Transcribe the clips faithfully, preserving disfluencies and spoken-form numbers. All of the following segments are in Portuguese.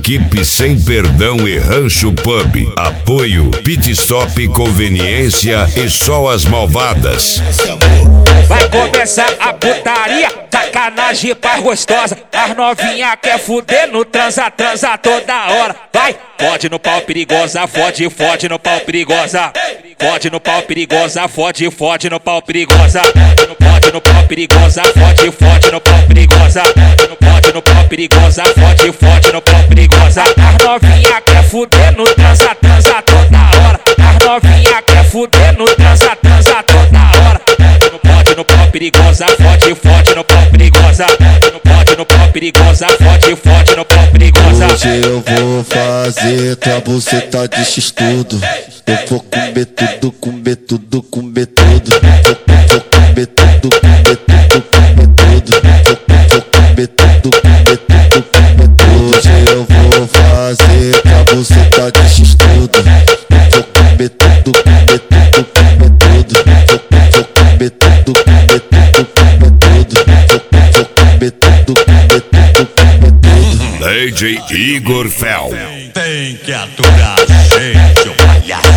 Equipe Sem Perdão e Rancho Pub. Apoio Pit Stop Conveniência e Só as Malvadas. Vai começar a putaria, sacanagem paz gostosa. As novinha quer fuder no transa, transa toda hora. Vai, fode no pau perigosa, fode, fode no pau perigosa. Fode no pau perigosa, fode, fode no pau perigosa. Fode no pau perigosa, fode, fode no pau perigosa. Fode no pau perigosa, fode, fode no pau perigosa. As novinha quer fuder no transa, transa toda hora. As novinha quer fuder no transa, transa toda hora. Fode no pau perigosa, fode, fode no pau perigosa. Fode no pau perigosa, fode, fode no pau perigosa. Hoje eu vou fazer tua buceta de x-tudo. Eu vou comer tudo, comer tudo, comer tudo. Vou comer tudo, comer tudo, comer tudo. Vou comer tudo, comer tudo, comer tudo. Hoje eu vou fazer tua buceta de x-tudo. Eu vou comer tudo, comer tudo, comer tudo. Vou comer tudo, comer tudo, comer tudo. Vou comer tudo, comer tudo, comer tudo. D J Igor Fel. Tem que aturar, gente, ô palhaço.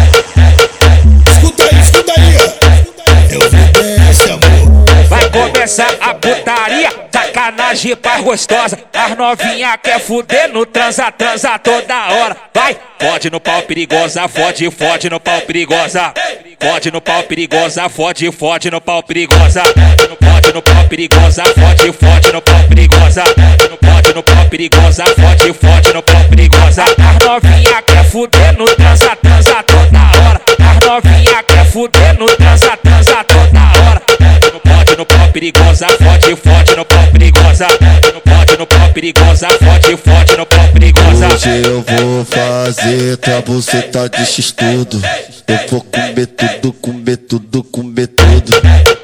Escuta aí, escuta aí, eu vou desse amor. Vai começar a putaria, sacanagem paz gostosa. As novinha quer fuder no transa, transa toda hora. Vai, fode no pau perigosa, fode, fode no pau perigosa. Fode no pau perigosa, fode, fode no pau perigosa. Fode no pau perigosa, fode, fode no pau perigosa. Fode no pau perigosa, fode, fode no pau perigosa. As novinha quer fuder no transa, transa toda hora. As novinha quer fuder no transa, transa toda hora. Fode no pau perigosa, fode, fode no pau perigosa. Fode no pau perigosa, fode, fode no pau perigosa. Hoje eu vou fazer tua buceta de x-tudo. Eu vou comer tudo, comer tudo, comer tudo.